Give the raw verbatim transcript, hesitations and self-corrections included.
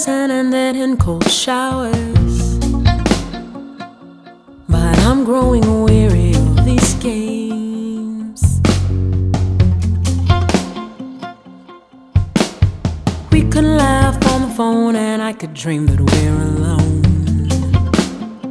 and ended in cold showers. But I'm growing weary of these games. We could laugh on the phone and I could dream that we're alone.